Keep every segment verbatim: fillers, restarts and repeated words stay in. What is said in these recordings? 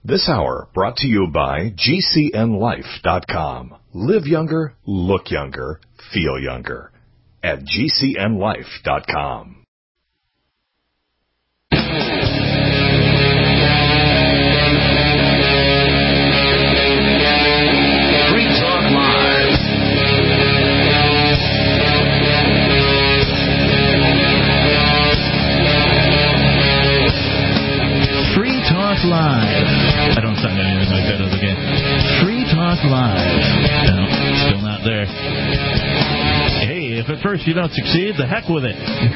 This hour brought to you by G C N life dot com. Live younger, look younger, feel younger at G C N life dot com. Live. I don't sound anything like that other game. Free Talk Live. No, still not there. Hey, if at first you don't succeed, the heck with it.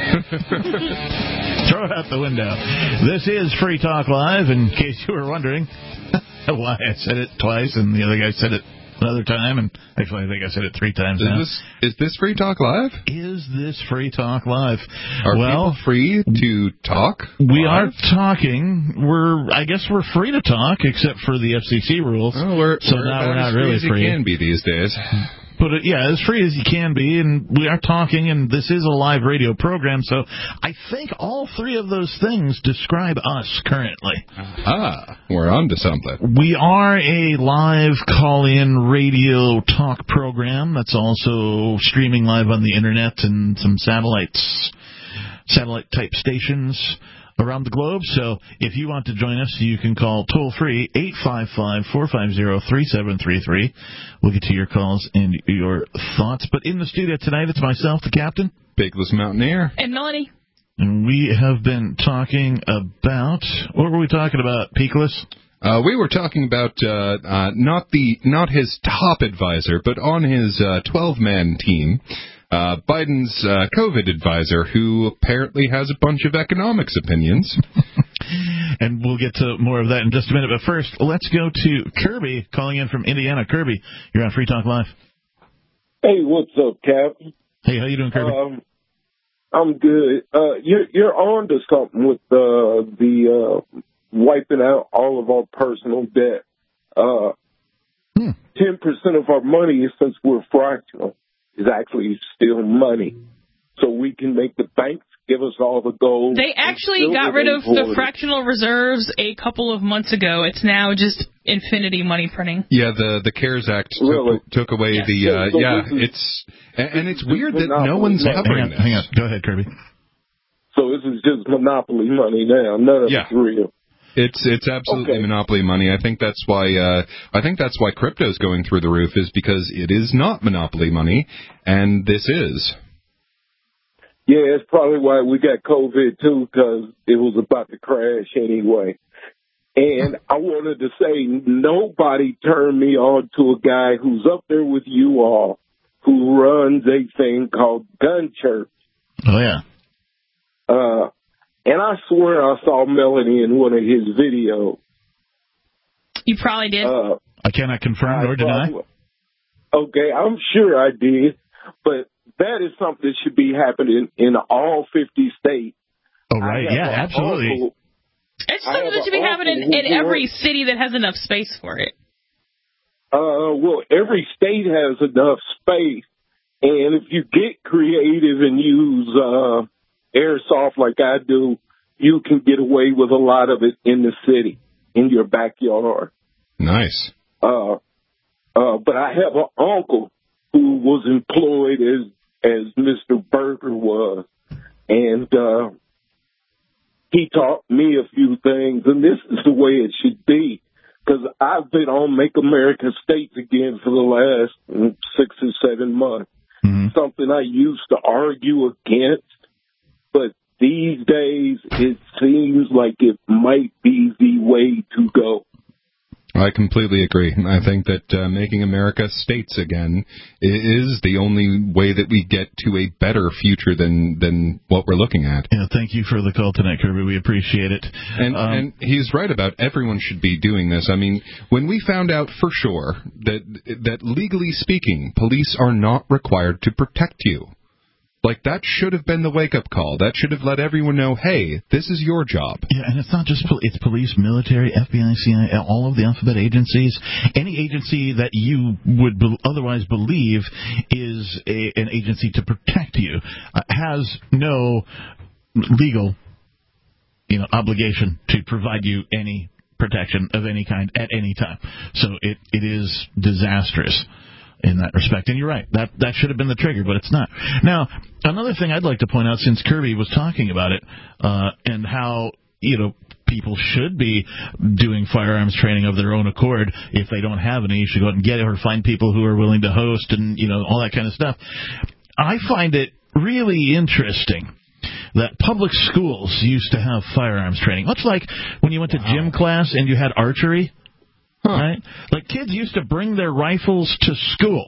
Throw it out the window. This is Free Talk Live, in case you were wondering why I said it twice and the other guy said it another time, and actually I think I said it three times is now. This, is this Free Talk Live? Is this Free Talk Live? Are well, people free to talk? We live? are talking. We're, I guess we're free to talk, except for the F C C rules. Oh, we're, so we're now we're not as really free. free. As you can be these days. But uh, yeah, as free as you can be, and we are talking, and this is a live radio program, so I think all three of those things describe us currently. Ah, we're on to something. We are a live call-in radio talk program that's also streaming live on the internet and some satellites, satellite-type stations around the globe. So if you want to join us, you can call toll-free eight five five, four five zero, three seven three three. We'll get to your calls and your thoughts. But in the studio tonight, it's myself, the captain. Bigless Mountaineer. And Melanie. And we have been talking about, what were we talking about, Peakless? Uh, we were talking about uh, uh, not the not his top advisor, but on his twelve-man uh, team, uh, Biden's uh, COVID advisor, who apparently has a bunch of economics opinions. And we'll get to more of that in just a minute. But first, let's go to Kirby calling in from Indiana. Kirby, you're on Free Talk Live. Hey, what's up, Cap? Hey, how you doing, Kirby? Um, I'm good. Uh, you're, you're on to something with uh, the uh, wiping out all of our personal debt. Uh, hmm. ten percent of our money, since we're fractional, is actually still money. So we can make the banks give us all the gold. They actually got rid of the fractional reserves a couple of months ago. It's now just infinity money printing. Yeah, the the CARES Act took, really? took away yes. the, uh, so yeah, is, it's, and, and it's weird that no one's hang covering on, this. hang on, go ahead, Kirby. So this is just monopoly money now. None of yeah. it's real. It's it's absolutely okay. monopoly money. I think that's why uh, I think that's why crypto's going through the roof, is because it is not monopoly money, and this is. Yeah, it's probably why we got COVID too, because it was about to crash anyway. And I wanted to say, nobody turned me on to a guy who's up there with you all, who runs a thing called Gun Church. Oh yeah. Uh. And I swear I saw Melanie in one of his videos. You probably did. Uh, I cannot confirm I nor deny. probably, okay, I'm sure I did. But that is something that should be happening in all fifty states. Oh, right. Yeah, absolutely. Uncle, it's something that should be happening in, in every city that has enough space for it. Uh, well, every state has enough space. And if you get creative and use... Uh, airsoft like I do, you can get away with a lot of it in the city, in your backyard. Nice. Uh, uh, but I have an uncle who was employed as, as Mister Berger was, and uh, he taught me a few things, and this is the way it should be, because I've been on Make America States Again for the last six or seven months, mm-hmm. something I used to argue against. But these days, it seems like it might be the way to go. I completely agree. I think that uh, making America states again is the only way that we get to a better future than, than what we're looking at. Yeah, thank you for the call tonight, Kirby. We appreciate it. And, um, and he's right about everyone should be doing this. I mean, when we found out for sure that that legally speaking, police are not required to protect you. Like, that should have been the wake-up call. That should have let everyone know, hey, this is your job. Yeah, and it's not just pol- it's police, military, F B I, C I A, all of the alphabet agencies. Any agency that you would be- otherwise believe is a, an agency to protect you uh, has no legal, you know, obligation to provide you any protection of any kind at any time. So it, it is disastrous in that respect. And you're right, that that should have been the trigger, but it's not. Now, another thing I'd like to point out, since Kirby was talking about it, uh, and how, you know, people should be doing firearms training of their own accord. If they don't have any, you should go out and get it, or find people who are willing to host and, you know, all that kind of stuff. I find it really interesting that public schools used to have firearms training, much like when you went to wow. gym class and you had archery. Huh. Right? Like, kids used to bring their rifles to school.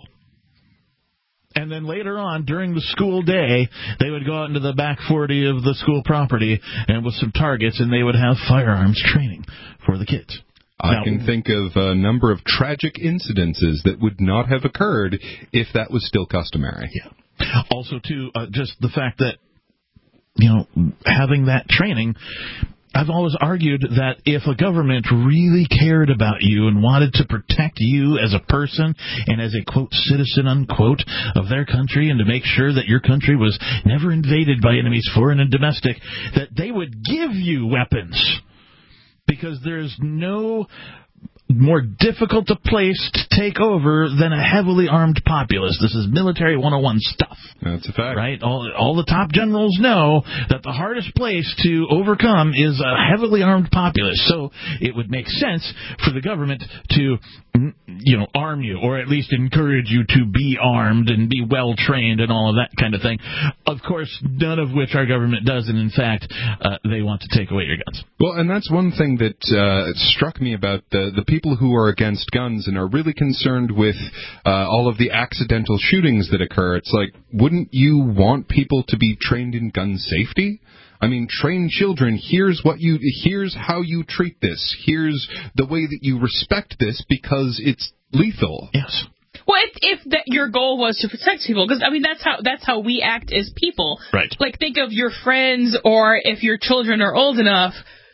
And then later on, during the school day, they would go out into the back forty of the school property and with some targets, and they would have firearms training for the kids. I now, can think of a number of tragic incidences that would not have occurred if that was still customary. Yeah. Also, too, uh, just the fact that, you know, having that training, I've always argued that if a government really cared about you and wanted to protect you as a person and as a, quote, citizen, unquote, of their country, and to make sure that your country was never invaded by enemies, foreign and domestic, that they would give you weapons. Because there's no more difficult a place to take over than a heavily armed populace. This is military one oh one stuff. That's a fact. Right? All, all the top generals know that the hardest place to overcome is a heavily armed populace. So it would make sense for the government to, you know, arm you, or at least encourage you to be armed and be well trained and all of that kind of thing. Of course, none of which our government does, and in fact, uh, they want to take away your guns. Well, and that's one thing that uh, struck me about the, the people who are against guns and are really concerned with uh, all of the accidental shootings that occur. It's like, wouldn't you want people to be trained in gun safety? I mean, train children. Here's what you. Here's how you treat this. Here's the way that you respect this because it's lethal. Yes. Well, if, if that your goal was to protect people, because I mean that's how that's how we act as people. Right. Like, think of your friends, or if your children are old enough,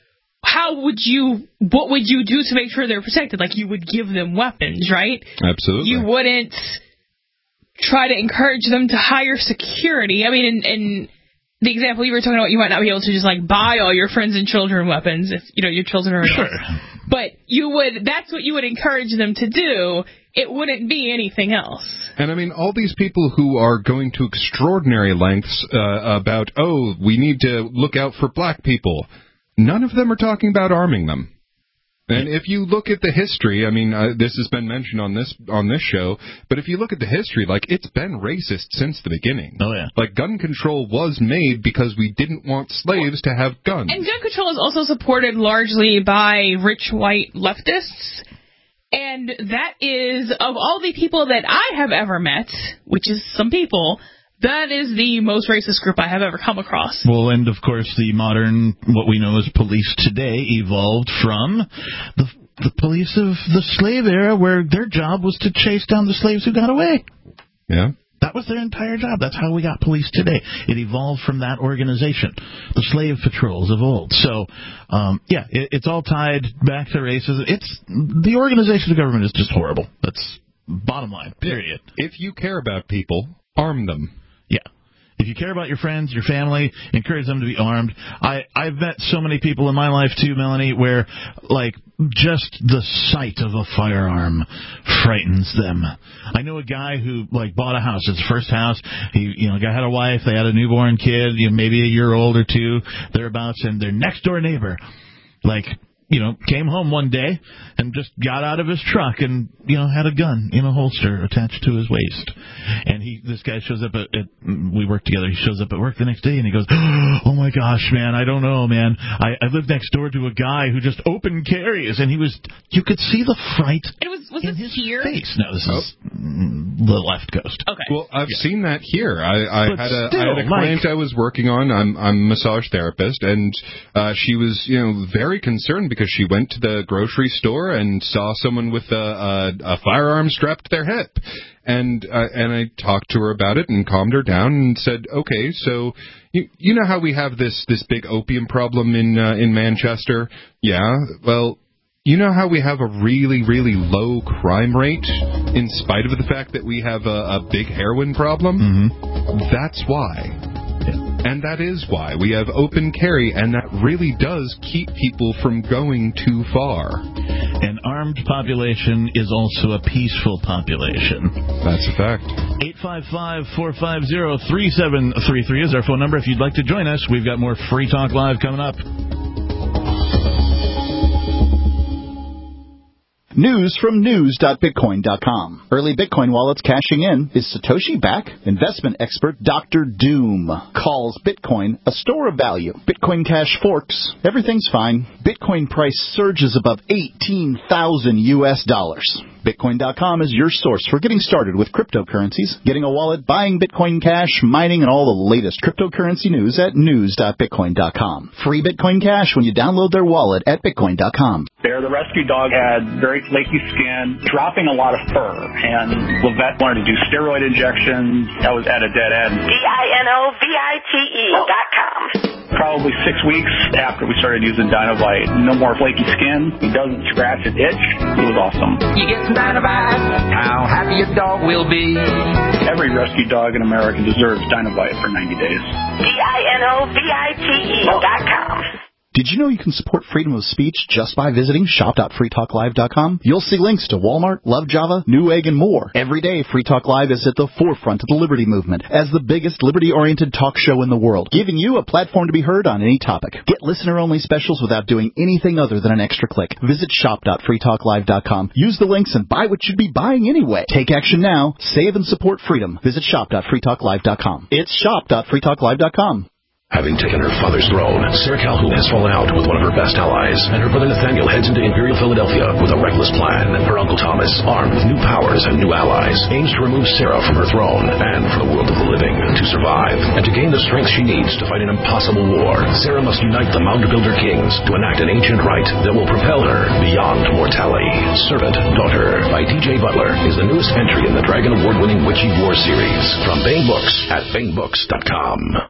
how would you? What would you do to make sure they're protected? Like, you would give them weapons, right? Absolutely. You wouldn't try to encourage them to higher security. I mean, in, in the example you were talking about, you might not be able to just like buy all your friends and children weapons if you know your children are adults. Sure. But you would. That's what you would encourage them to do. It wouldn't be anything else. And I mean, all these people who are going to extraordinary lengths uh, about, oh, we need to look out for black people. None of them are talking about arming them. And if you look at the history, I mean, uh, this has been mentioned on this on this show, but if you look at the history, like, it's been racist since the beginning. Oh, yeah. Like, gun control was made because we didn't want slaves to have guns. And gun control is also supported largely by rich white leftists. And that is, of all the people that I have ever met, which is some people, that is the most racist group I have ever come across. Well, and of course, the modern, what we know as police today, evolved from the, the police of the slave era, where their job was to chase down the slaves who got away. Yeah. That was their entire job. That's how we got police today. It evolved from that organization, the slave patrols of old. So, um, yeah, it, it's all tied back to racism. It's the organization of government is just horrible. That's bottom line, period. If you care about people, arm them. Yeah. If you care about your friends, your family, encourage them to be armed. I, I've met so many people in my life, too, Melanie, where, like, just the sight of a firearm frightens them. I know a guy who, like, bought a house. It's his first house. He, you know, guy had a wife. They had a newborn kid, you know, maybe a year old or two, thereabouts, and their next-door neighbor, like, you know, came home one day and just got out of his truck and, you know, had a gun in a holster attached to his waist. And he, this guy shows up at, at, we work together, he shows up at work the next day and he goes, oh my gosh, man, I don't know, man. I, I live next door to a guy who just open carries, and he was, you could see the fright it was, was in this his here? face. No, this oh. is the left coast. Okay. Well, I've yeah. seen that here. I, I But had a, still, I had a client like, I was working on. I'm, I'm a massage therapist, and uh, she was, you know, very concerned because she went to the grocery store and saw someone with a, a, a firearm strapped to their hip. And uh, and I talked to her about it and calmed her down and said, okay, so you you know how we have this, this big opium problem in uh, in Manchester? Yeah, well, you know how we have a really, really low crime rate in spite of the fact that we have a, a big heroin problem? Mm-hmm. That's why. And that is why we have open carry, and that really does keep people from going too far. An armed population is also a peaceful population. That's a fact. eight five five, four five zero, three seven three three is our phone number if you'd like to join us. We've got more Free Talk Live coming up. News from news dot bitcoin dot com. Early Bitcoin wallets cashing in. Is Satoshi back? Investment expert Doctor Doom calls Bitcoin a store of value. Bitcoin Cash forks. Everything's fine. Bitcoin price surges above eighteen thousand U S dollars. Bitcoin dot com is your source for getting started with cryptocurrencies, getting a wallet, buying Bitcoin Cash, mining, and all the latest cryptocurrency news at news dot bitcoin dot com. Free Bitcoin Cash when you download their wallet at bitcoin dot com. There, the rescue dog had very flaky skin, dropping a lot of fur, and Levette wanted to do steroid injections. That was at a dead end. D I N O V I T E dot com. Probably six weeks after we started using Dinovite, no more flaky skin. He doesn't scratch and itch. It was awesome. You get some Dinovite, how happy your dog will be. Every rescue dog in America deserves Dinovite for ninety days. D I N O V I T E dot com. Did you know you can support freedom of speech just by visiting shop dot free talk live dot com? You'll see links to Walmart, Love Java, Newegg, and more. Every day, Free Talk Live is at the forefront of the liberty movement as the biggest liberty-oriented talk show in the world, giving you a platform to be heard on any topic. Get listener-only specials without doing anything other than an extra click. Visit shop dot free talk live dot com. Use the links and buy what you'd be buying anyway. Take action now. Save and support freedom. Visit shop dot free talk live dot com. It's shop dot free talk live dot com. Having taken her father's throne, Sarah Calhoun has fallen out with one of her best allies, and her brother Nathaniel heads into Imperial Philadelphia with a reckless plan. Her uncle Thomas, armed with new powers and new allies, aims to remove Sarah from her throne and from the world of the living. To survive, and to gain the strength she needs to fight an impossible war, Sarah must unite the Mound Builder Kings to enact an ancient rite that will propel her beyond mortality. Servant Daughter by D J Butler is the newest entry in the Dragon Award-winning Witchy War series from Bane Books at bane books dot com.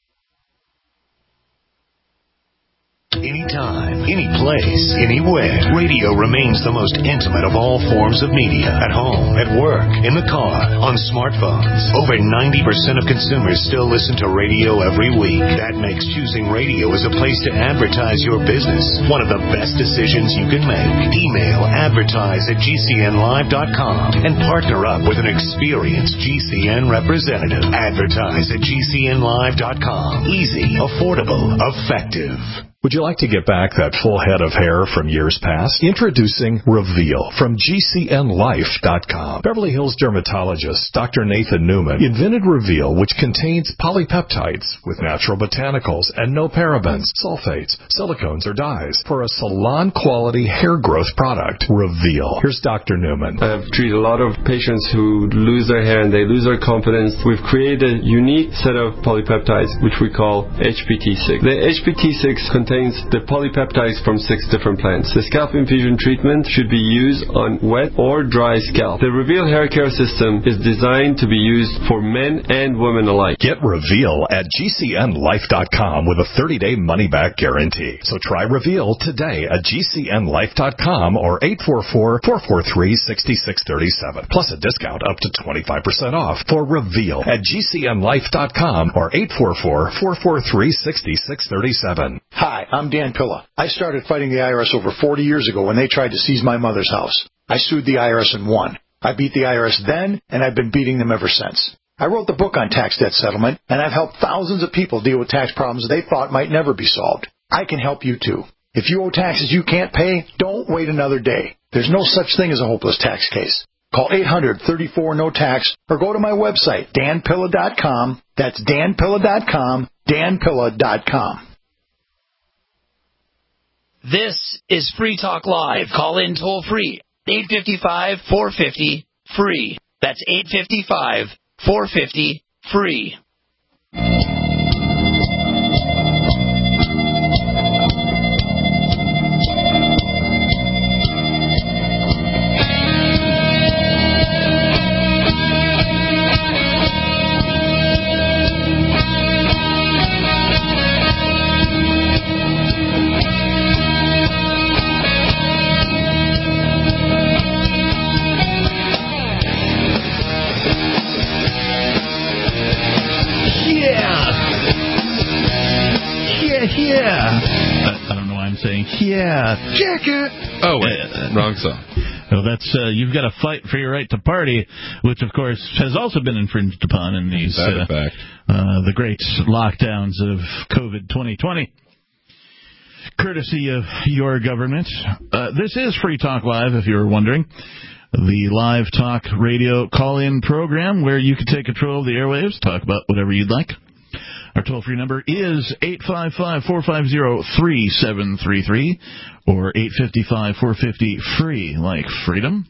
Anytime, any place, anywhere, radio remains the most intimate of all forms of media. At home, at work, in the car, on smartphones. Over ninety percent of consumers still listen to radio every week. That makes choosing radio as a place to advertise your business one of the best decisions you can make. Email advertise at G C N live dot com and partner up with an experienced G C N representative. Advertise at G C N live dot com. Easy, affordable, effective. Would you like to get back that full head of hair from years past? Introducing Reveal from G C N life dot com. Beverly Hills dermatologist Doctor Nathan Newman invented Reveal, which contains polypeptides with natural botanicals and no parabens, sulfates, silicones, or dyes for a salon-quality hair growth product. Reveal. Here's Doctor Newman. I've treated a lot of patients who lose their hair and they lose their confidence. We've created a unique set of polypeptides, which we call H P T six. The H P T six contains the polypeptides from six different plants. The scalp infusion treatment should be used on wet or dry scalp. The Reveal hair care system is designed to be used for men and women alike. Get Reveal at G C N life dot com with a thirty-day money-back guarantee. So try Reveal today at G C N life dot com or eight four four, four four three, six six three seven. Plus a discount up to twenty-five percent off for Reveal at G C N life dot com or eight four four, four four three, six six three seven. Hi, I'm Dan Pilla. I started fighting the I R S over forty years ago when they tried to seize my mother's house. I sued the I R S and won. I beat the I R S then, and I've been beating them ever since. I wrote the book on tax debt settlement, and I've helped thousands of people deal with tax problems they thought might never be solved. I can help you too. If you owe taxes you can't pay, don't wait another day. There's no such thing as a hopeless tax case. Call eight hundred, thirty-four, no tax or go to my website, dan pilla dot com. That's dan pilla dot com, dan pilla dot com. This is Free Talk Live. Call in toll free. eight five five, four five zero, free. That's eight five five, four five zero, free. saying, yeah, jacket. Oh, wait, uh, wrong song. Well, that's uh, You've Got to Fight for Your Right to Party, which, of course, has also been infringed upon in these uh, uh, the great lockdowns of COVID twenty twenty. Courtesy of your government. Uh, this is Free Talk Live, if you were wondering. The live talk radio call-in program where you can take control of the airwaves, talk about whatever you'd like. Our toll-free number is eight five five, four five zero, three seven three three or eight five five, four five zero, free, like freedom.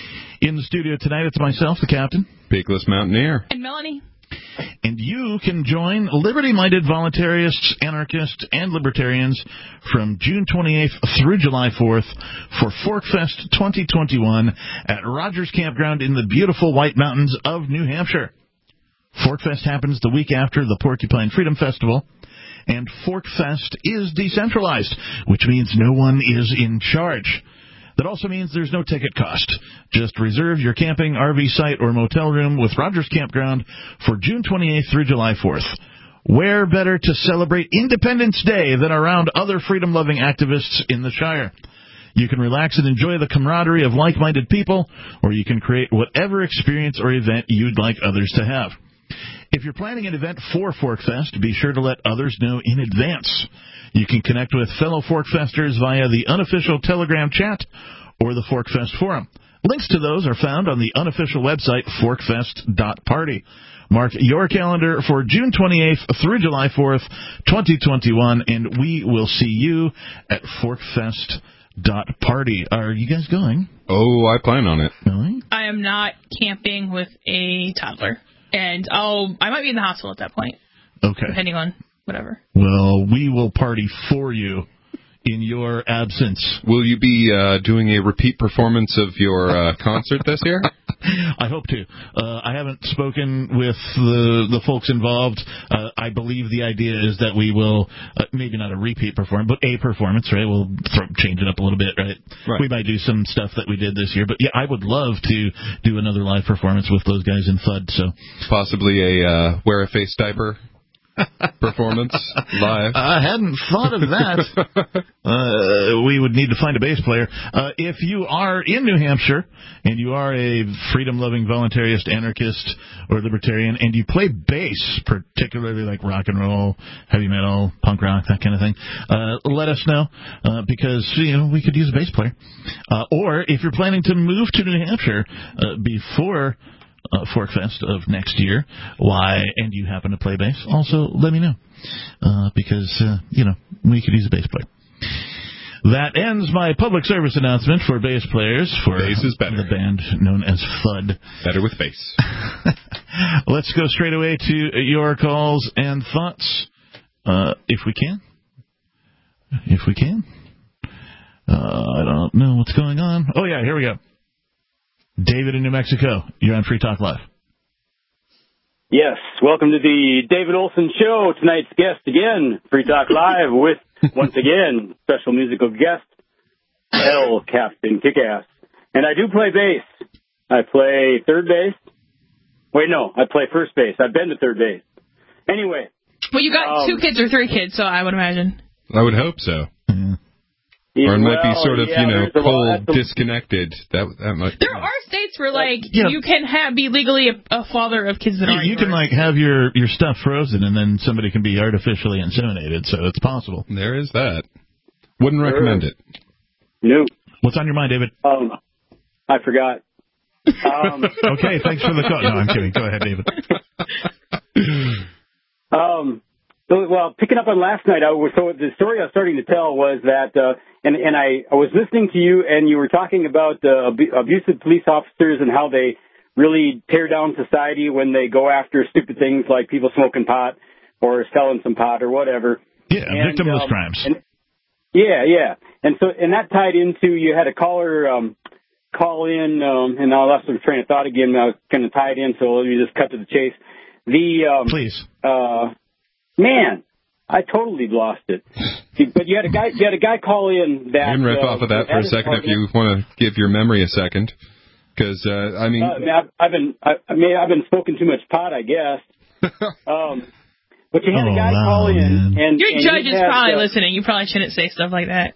In the studio tonight, it's myself, the captain. Peakless Mountaineer. And Melanie. And you can join liberty-minded voluntarists, anarchists, and libertarians from June twenty-eighth through July fourth for ForkFest twenty twenty-one at Rogers Campground in the beautiful White Mountains of New Hampshire. ForkFest happens the week after the Porcupine Freedom Festival, and ForkFest is decentralized, which means no one is in charge. That also means there's no ticket cost. Just reserve your camping, R V site, or motel room with Rogers Campground for June twenty-eighth through July fourth. Where better to celebrate Independence Day than around other freedom-loving activists in the Shire? You can relax and enjoy the camaraderie of like-minded people, or you can create whatever experience or event you'd like others to have. If you're planning an event for ForkFest, be sure to let others know in advance. You can connect with fellow ForkFesters via the unofficial Telegram chat or the ForkFest forum. Links to those are found on the unofficial website, forkfest dot party. Mark your calendar for June twenty-eighth through July fourth, twenty twenty-one, and we will see you at forkfest dot party. Are you guys going? Oh, I plan on it. Really? I am not camping with a toddler. And I'll, I might be in the hospital at that point. Okay. Depending on whatever. Well, we will party for you in your absence. Will you be uh, doing a repeat performance of your uh, concert this year? I hope to. Uh, I haven't spoken with the the folks involved. Uh, I believe the idea is that we will, uh, maybe not a repeat performance, but a performance, right? We'll throw, change it up a little bit, right? right? We might do some stuff that we did this year. But, yeah, I would love to do another live performance with those guys in F U D. So possibly a uh, wear a face diaper performance live. I hadn't thought of that. uh, we would need to find a bass player. Uh, if you are in New Hampshire and you are a freedom-loving voluntarist, anarchist, or libertarian, and you play bass, particularly like rock and roll, heavy metal, punk rock, that kind of thing, uh, let us know uh, because you know we could use a bass player. Uh, or if you're planning to move to New Hampshire uh, before Uh, ForkFest of next year, why, and you happen to play bass, also let me know, uh, because, uh, you know, we could use a bass player. That ends my public service announcement for bass players for bass is better. The band known as F U D. Better with bass. Let's go straight away to your calls and thoughts, uh, if we can. If we can. Uh, I don't know what's going on. Oh, yeah, here we go. David in New Mexico, you're on Free Talk Live. Yes, welcome to the David Olson Show. Tonight's guest again, Free Talk Live, with, once again, special musical guest, El Captain Kickass. And I do play bass. I play third base. Wait, no, I play first base. I've been to third base. Anyway. Well, you got um, two kids or three kids, so I would imagine. I would hope so. Yeah, or it might well, be sort of, yeah, you know, cold, a, disconnected. That that might. There are states where, like, yeah. you can have, be legally a, a father of kids that you, aren't you can, yours. like, have your, your stuff frozen, and then somebody can be artificially inseminated, so it's possible. There is that. Wouldn't recommend it. No. What's on your mind, David? Um, I forgot. Um, okay, thanks for the call. No, I'm kidding. Go ahead, David. um. So, well, picking up on last night, I was, so the story I was starting to tell was that, uh, and, and I, I was listening to you, and you were talking about uh, ab- abusive police officers and how they really tear down society when they go after stupid things like people smoking pot or selling some pot or whatever. Yeah, and, victimless um, crimes. And, yeah, yeah. And so, and that tied into, you had a caller um, call in, um, and I lost my train of thought again. I was going to tie it in, so let me just cut to the chase. The um, Please. Uh, Man, I totally lost it. But you had a guy, you had a guy call in that. You can riff uh, off of that for a second if you want to give your memory a second, because uh, I mean, uh, I mean, I've, I've been, I, I mean, I've been smoking too much pot, I guess. um, But you had oh, a guy wow, call in, man. and your and judge he is had, probably uh, listening. You probably shouldn't say stuff like that.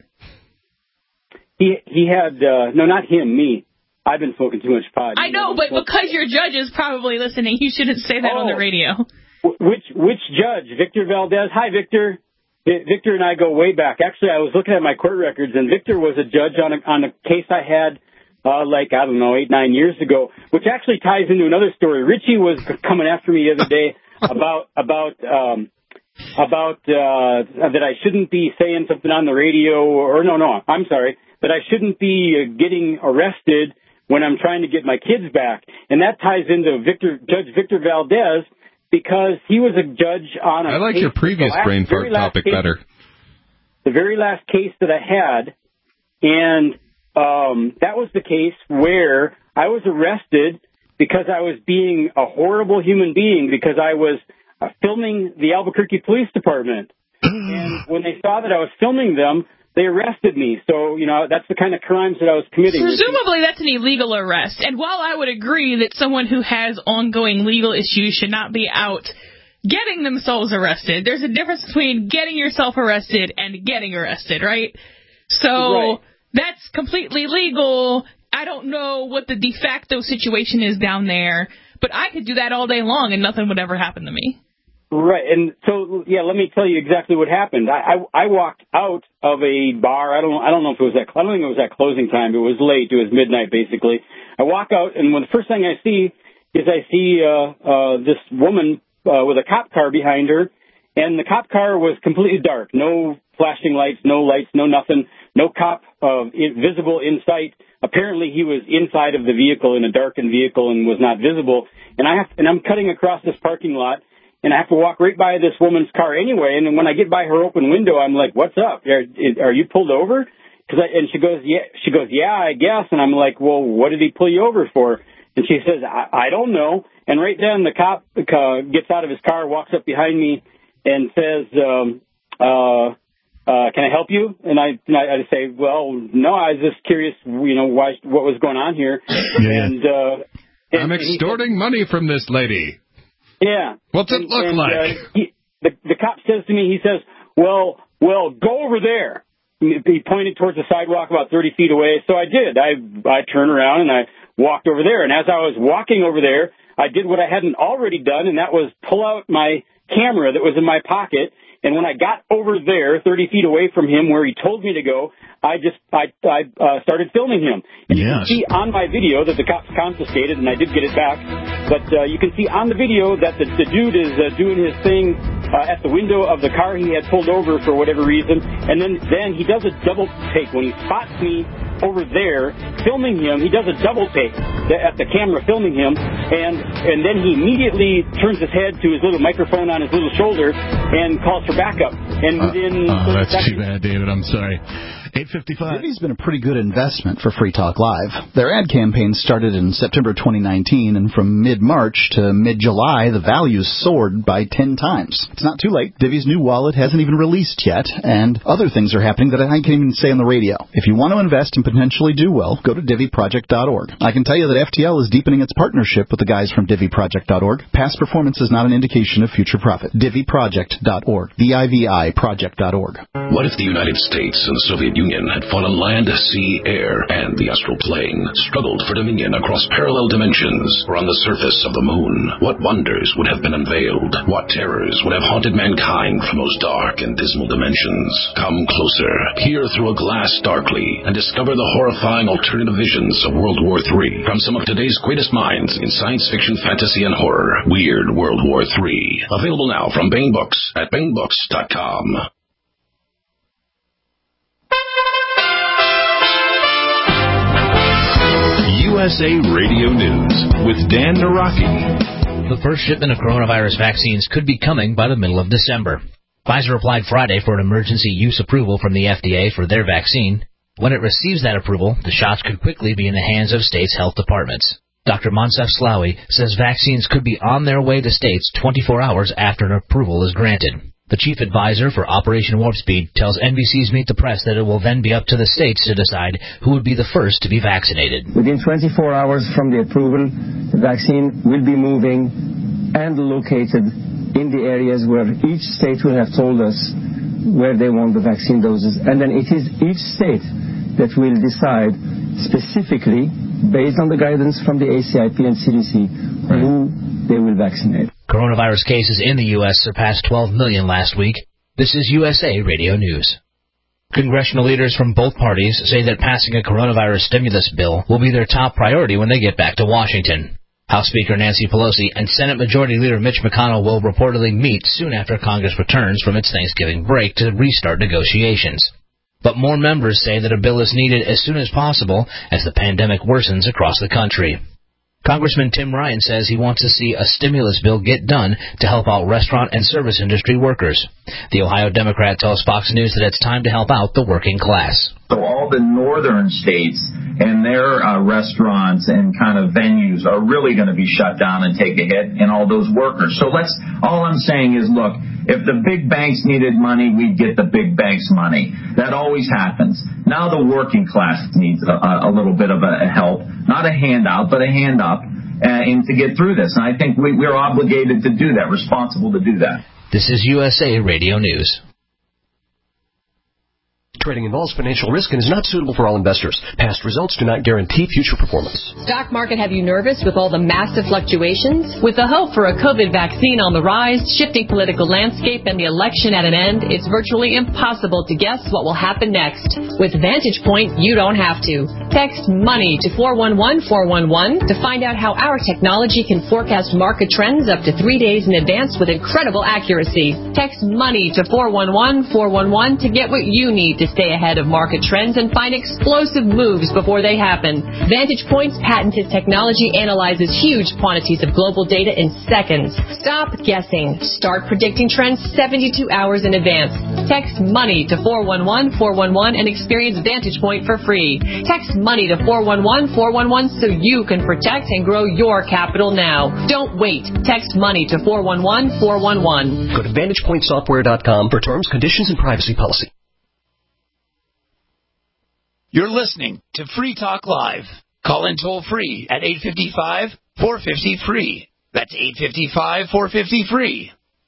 He he had uh, no, not him, me. I've been smoking too much pot. I know, but because your judge is probably listening, you shouldn't say that oh, on the radio. Which which judge? Victor Valdez. Hi, Victor. Victor and I go way back. Actually, I was looking at my court records, and Victor was a judge on a on a case I had. Uh, like, I don't know, eight, nine years ago, which actually ties into another story. Richie was coming after me the other day about, about, um, about, uh, that I shouldn't be saying something on the radio, or no, no, I'm sorry, that I shouldn't be uh, getting arrested when I'm trying to get my kids back. And that ties into Victor, Judge Victor Valdez, because he was a judge on a I like case, your previous last, brain fart topic case, better. The very last case that I had, and Um, that was the case where I was arrested because I was being a horrible human being because I was uh, filming the Albuquerque Police Department. And when they saw that I was filming them, they arrested me. So, you know, that's the kind of crimes that I was committing. Presumably that's an illegal arrest. And while I would agree that someone who has ongoing legal issues should not be out getting themselves arrested, there's a difference between getting yourself arrested and getting arrested, right? So... Right. That's completely legal. I don't know what the de facto situation is down there, but I could do that all day long and nothing would ever happen to me. Right. And so, yeah, let me tell you exactly what happened. I, I, I walked out of a bar. I don't I don't know if it was at, I don't think it was at closing time. It was late. It was midnight, basically. I walk out, and when the first thing I see is I see uh, uh, this woman uh, with a cop car behind her, and the cop car was completely dark. No flashing lights, no lights, no nothing. No cop uh, visible in sight. Apparently, he was inside of the vehicle in a darkened vehicle and was not visible. And I have, and I'm cutting across this parking lot, and I have to walk right by this woman's car anyway. And when I get by her open window, I'm like, "What's up? Are, are you pulled over?" Because and she goes, "Yeah." She goes, "Yeah, I guess." And I'm like, "Well, what did he pull you over for?" And she says, "I, I don't know." And right then, the cop uh, gets out of his car, walks up behind me, and says, um, uh, Uh, can I help you? And I, and I, I say, well, no, I was just curious, you know, why, what was going on here. Yeah. And, uh, and, I'm extorting said, money from this lady. Yeah. What's it and, look and, like? Uh, he, the, the cop says to me, he says, well, well, go over there. He pointed towards the sidewalk about thirty feet away. So I did. I, I turned around and I walked over there. And as I was walking over there, I did what I hadn't already done, and that was pull out my camera that was in my pocket. And when I got over there, thirty feet away from him, where he told me to go, I just I, I uh, started filming him. And yes. You can see on my video that the cops confiscated, and I did get it back. But uh, you can see on the video that the, the dude is uh, doing his thing uh, at the window of the car he had pulled over for whatever reason. And then, then he does a double take. When he spots me over there filming him, he does a double take at the camera filming him. And, and then he immediately turns his head to his little microphone on his little shoulder and calls for backup. And within uh, oh, that's seconds, too bad, David. I'm sorry. eight fifty-five. Divvy's been a pretty good investment for Free Talk Live. Their ad campaign started in September twenty nineteen, and from mid-March to mid-July, the values soared by ten times. It's not too late. Divvy's new wallet hasn't even released yet, and other things are happening that I can't even say on the radio. If you want to invest and potentially do well, go to Divvy Project dot org. I can tell you that F T L is deepening its partnership with the guys from Divvy Project dot org. Past performance is not an indication of future profit. Divvy Project dot org. D I V I Project dot org. What if the United States and the Soviet Union had fought on land, sea, air, and the astral plane, struggled for dominion across parallel dimensions, or on the surface of the moon? What wonders would have been unveiled? What terrors would have haunted mankind from those dark and dismal dimensions? Come closer, peer through a glass darkly, and discover the horrifying alternative visions of World War Three from some of today's greatest minds in science fiction, fantasy, and horror. Weird World War Three. Available now from Bang Books at bang books dot com. U S A Radio News with Dan Naraki. The first shipment of coronavirus vaccines could be coming by the middle of December. Pfizer applied Friday for an emergency use approval from the F D A for their vaccine. When it receives that approval, the shots could quickly be in the hands of states' health departments. Doctor Monsef Slaoui says vaccines could be on their way to states twenty-four hours after an approval is granted. The chief advisor for Operation Warp Speed tells N B C's Meet the Press that it will then be up to the states to decide who would be the first to be vaccinated. Within twenty-four hours from the approval, the vaccine will be moving and located in the areas where each state will have told us where they want the vaccine doses. And then it is each state that will decide specifically, based on the guidance from the A C I P and C D C, who they will vaccinate. Coronavirus cases in the U S surpassed twelve million last week. This is U S A Radio News. Congressional leaders from both parties say that passing a coronavirus stimulus bill will be their top priority when they get back to Washington. House Speaker Nancy Pelosi and Senate Majority Leader Mitch McConnell will reportedly meet soon after Congress returns from its Thanksgiving break to restart negotiations. But more members say that a bill is needed as soon as possible as the pandemic worsens across the country. Congressman Tim Ryan says he wants to see a stimulus bill get done to help out restaurant and service industry workers. The Ohio Democrat tells Fox News that it's time to help out the working class. So all the northern states and their uh, restaurants and kind of venues are really going to be shut down and take a hit, and all those workers. So let's, all I'm saying is, look, if the big banks needed money, we'd get the big banks money. That always happens. Now the working class needs a, a little bit of a help, not a handout, but a hand up, uh, and to get through this. And I think we, we're obligated to do that, responsible to do that. This is U S A Radio News. Trading involves financial risk and is not suitable for all investors. Past results do not guarantee future performance. Stock market have you nervous with all the massive fluctuations? With the hope for a COVID vaccine on the rise, shifting political landscape, and the election at an end, it's virtually impossible to guess what will happen next. With Vantage Point, you don't have to. Text MONEY to four one one four one one to find out how our technology can forecast market trends up to three days in advance with incredible accuracy. Text MONEY to four one one four one one to get what you need to stay ahead of market trends and find explosive moves before they happen. Vantage Point's patented technology analyzes huge quantities of global data in seconds. Stop guessing. Start predicting trends seventy-two hours in advance. Text MONEY to four one one four one one and experience Vantage Point for free. Text MONEY to four one one four one one so you can protect and grow your capital now. Don't wait. Text MONEY to four one one four one one. Go to vantage point software dot com for terms, conditions, and privacy policy. You're listening to Free Talk Live. Call in toll free at eight five five, four five zero, free. That's eight five five, four five zero, free.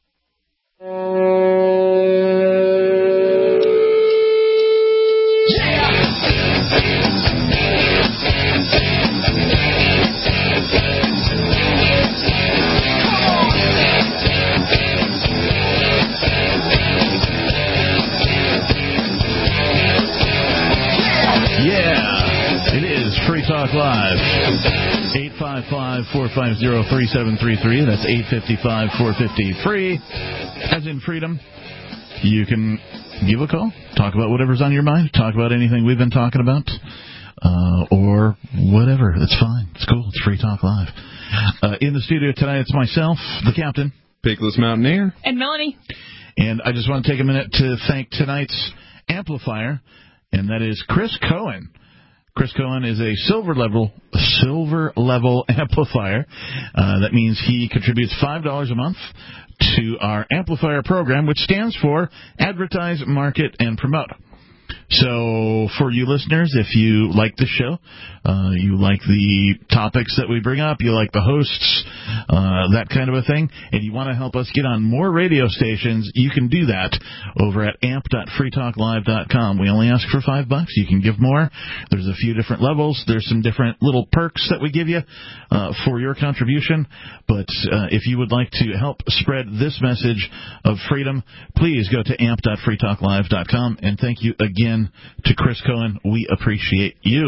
Free Talk Live. eight five five, four five zero, three seven three three. That's eight five five, four five zero, free. As in freedom. You can give a call, talk about whatever's on your mind, talk about anything we've been talking about, uh, or whatever. It's fine. It's cool. It's Free Talk Live. Uh, in the studio tonight, it's myself, the captain. Pigless Mountaineer. And Melanie. And I just want to take a minute to thank tonight's amplifier, and that is Chris Cohen. Chris Cohen is a silver level silver level amplifier. Uh, that means he contributes five dollars a month to our amplifier program, which stands for Advertise, Market, and Promote. So for you listeners, if you like the show, uh, you like the topics that we bring up, you like the hosts, uh, that kind of a thing, and you want to help us get on more radio stations, you can do that over at amp dot free talk live dot com. We only ask for five bucks. You can give more. There's a few different levels. There's some different little perks that we give you uh, for your contribution. But uh, if you would like to help spread this message of freedom, please go to amp dot free talk live dot com. And thank you again to Chris Cohen. We appreciate you.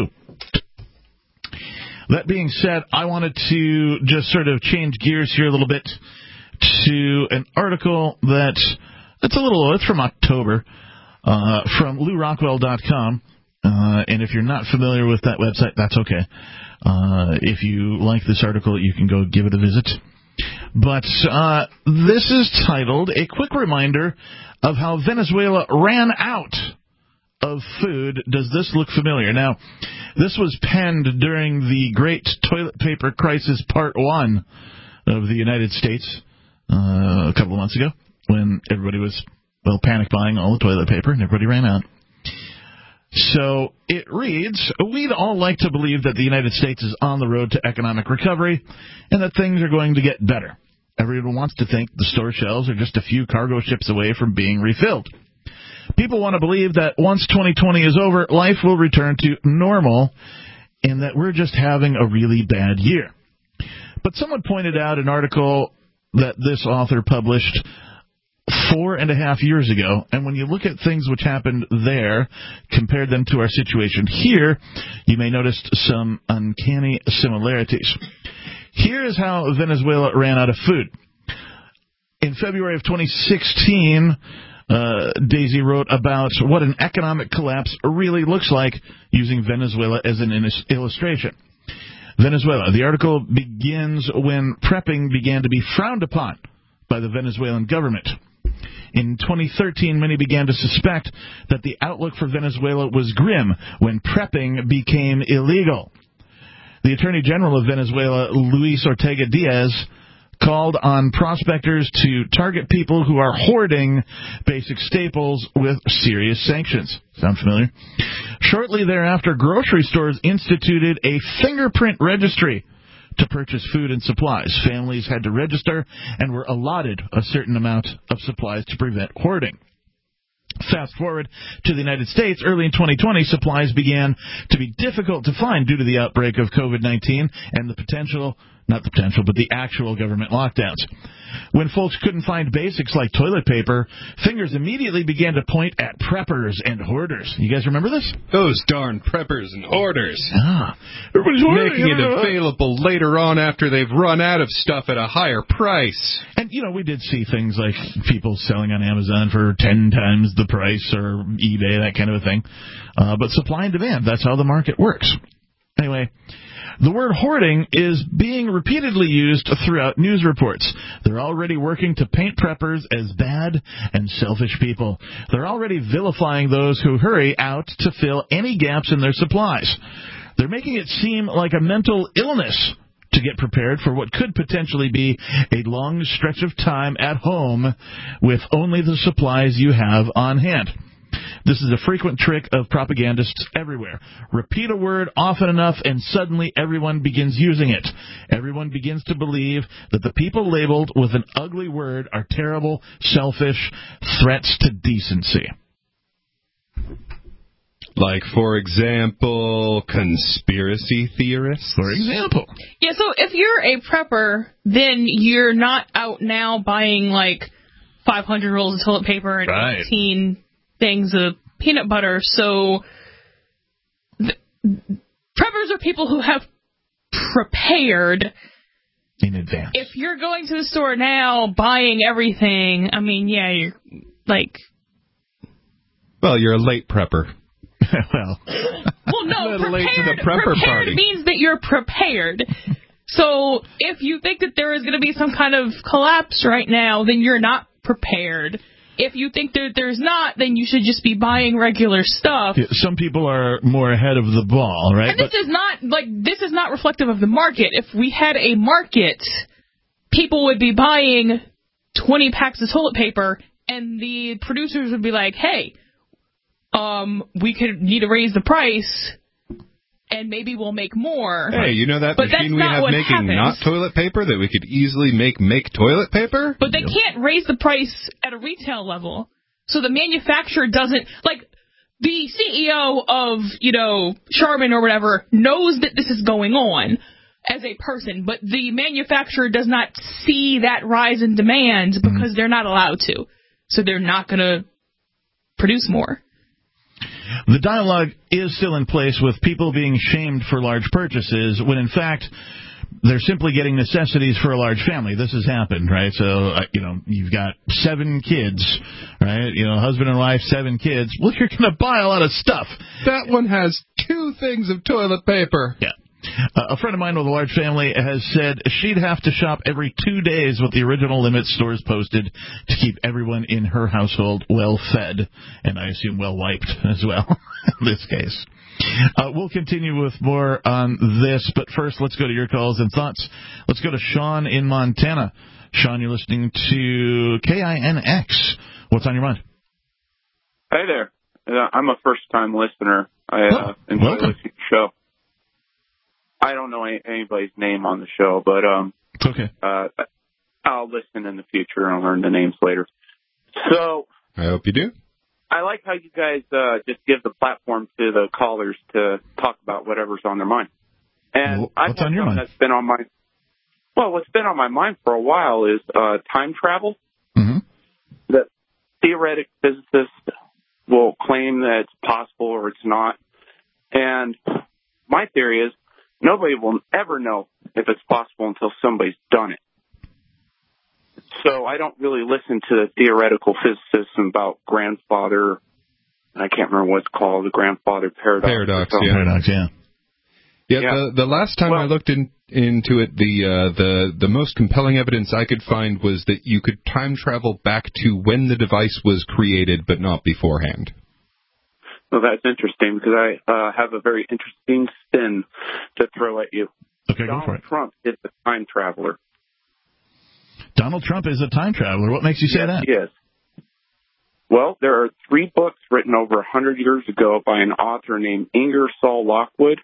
That being said, I wanted to just sort of change gears here a little bit to an article that it's a little it's from October uh, from Lou Rockwell dot com. Uh, and if you're not familiar with that website, that's okay. Uh, if you like this article, you can go give it a visit. But uh, this is titled, A Quick Reminder of How Venezuela Ran Out of Food. Does this look familiar? Now, this was penned during the Great Toilet Paper Crisis Part one of the United States uh, a couple of months ago when everybody was, well, panic buying all the toilet paper and everybody ran out. So it reads, we'd all like to believe that the United States is on the road to economic recovery and that things are going to get better. Everyone wants to think the store shelves are just a few cargo ships away from being refilled. People want to believe that once twenty twenty is over, life will return to normal and that we're just having a really bad year. But someone pointed out an article that this author published four and a half years ago, and when you look at things which happened there, compared them to our situation here, you may notice some uncanny similarities. Here is how Venezuela ran out of food. In February of twenty sixteen, uh, Daisy wrote about what an economic collapse really looks like using Venezuela as an illustration. Venezuela. The article begins when prepping began to be frowned upon by the Venezuelan government. In twenty thirteen, many began to suspect that the outlook for Venezuela was grim when prepping became illegal. The Attorney General of Venezuela, Luis Ortega Diaz, called on prospectors to target people who are hoarding basic staples with serious sanctions. Sound familiar? Shortly thereafter, grocery stores instituted a fingerprint registry to purchase food and supplies. Families had to register and were allotted a certain amount of supplies to prevent hoarding. Fast forward to the United States, early in twenty twenty, supplies began to be difficult to find due to the outbreak of COVID nineteen and the potential, not the potential, but the actual government lockdowns. When folks couldn't find basics like toilet paper, fingers immediately began to point at preppers and hoarders. You guys remember this? Those darn preppers and hoarders. Ah, everybody's hoarding. Making it available later on after they've run out of stuff at a higher price. And, you know, we did see things like people selling on Amazon for ten times the price or eBay, that kind of a thing. Uh, but supply and demand, that's how the market works. Anyway, the word hoarding is being repeatedly used throughout news reports. They're already working to paint preppers as bad and selfish people. They're already vilifying those who hurry out to fill any gaps in their supplies. They're making it seem like a mental illness to get prepared for what could potentially be a long stretch of time at home with only the supplies you have on hand. This is a frequent trick of propagandists everywhere. Repeat a word often enough and suddenly everyone begins using it. Everyone begins to believe that the people labeled with an ugly word are terrible, selfish threats to decency. Like, for example, conspiracy theorists? For example. Yeah, so if you're a prepper, then you're not out now buying, like, five hundred rolls of toilet paper and right. eighteen things of peanut butter. So the, preppers are people who have prepared in advance. If you're going to the store now buying everything, I mean, yeah, you're like... Well, you're a late prepper. well, well, no, a little late to the prepared, prepper prepared party. means that you're prepared. So if you think that there is going to be some kind of collapse right now, then you're not prepared. If you think that there's not, then you should just be buying regular stuff. Yeah, some people are more ahead of the ball, right? And this but, is not like this is not reflective of the market. If we had a market, people would be buying twenty packs of toilet paper, and the producers would be like, "Hey, um, we could need to raise the price, and maybe we'll make more." Hey, you know that but machine we have making happens. not toilet paper that we could easily make make toilet paper? But they can't raise the price at a retail level. So the manufacturer doesn't, like, the C E O of, you know, Charmin or whatever knows that this is going on as a person, but the manufacturer does not see that rise in demand because mm-hmm. they're not allowed to. So they're not going to produce more. The dialogue is still in place with people being shamed for large purchases when, in fact, they're simply getting necessities for a large family. This has happened, right? So, uh, you know, you've got seven kids, right? You know, husband and wife, seven kids. Well, you're going to buy a lot of stuff. That one has two things of toilet paper. Yeah. Uh, a friend of mine with a large family has said she'd have to shop every two days with the original limit stores posted to keep everyone in her household well fed, and I assume well wiped as well in this case. Uh, we'll continue with more on this, but first let's go to your calls and thoughts. Let's go to Sean in Montana. Sean, you're listening to K I N X. What's on your mind? Hey there. Uh, I'm a first-time listener. I uh, oh, enjoy welcome. listening to the show. I don't know any, anybody's name on the show, but um, it's okay. Uh, I'll listen in the future and learn the names later. So I hope you do. I like how you guys uh, just give the platform to the callers to talk about whatever's on their mind. And well, I what's on your mind? That's been on my well, what's been on my mind for a while is uh, time travel. Mm-hmm. That theoretic physicists will claim that it's possible or it's not. And my theory is nobody will ever know if it's possible until somebody's done it. So I don't really listen to the theoretical physicists about grandfather, I can't remember what it's called, the grandfather paradox. Paradox, yeah. Paradox, yeah. Yeah, Yeah. The, the last time Well- I looked in, into it, the, uh, the the most compelling evidence I could find was that you could time travel back to when the device was created, but not beforehand. Well, that's interesting because I uh, have a very interesting spin to throw at you. Okay, Donald go for it. Trump is the time traveler. Donald Trump is a time traveler. What makes you say that? Yes. Well, there are three books written over a hundred years ago by an author named Ingersoll Lockwood.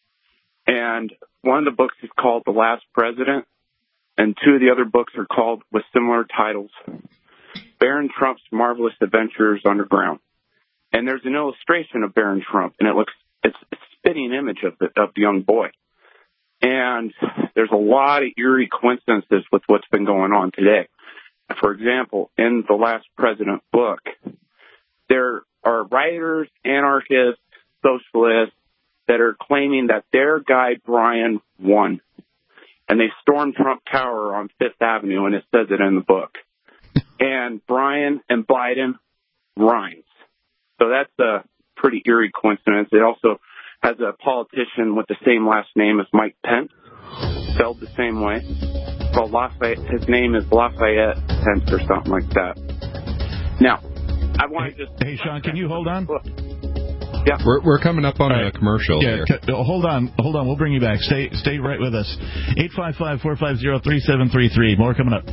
And one of the books is called The Last President, and two of the other books are called, with similar titles, Baron Trump's Marvelous Adventures Underground. And there's an illustration of Baron Trump, and it looks, it's a spitting image of the, of the young boy. And there's a lot of eerie coincidences with what's been going on today. For example, in The Last President book, there are writers, anarchists, socialists, that are claiming that their guy, Brian, won. And they stormed Trump Tower on Fifth Avenue, and it says it in the book. And Brian and Biden rhymes. So that's a pretty eerie coincidence. It also has a politician with the same last name as Mike Pence, spelled the same way. Called Lafayette. His name is Lafayette Pence or something like that. Now, I want to just... Hey, Sean, can you hold on? Yeah. We're we're coming up on right. a commercial yeah, here. C- hold on, hold on. We'll bring you back. Stay stay right with us. eight five five, four five zero, three seven three three. More coming up.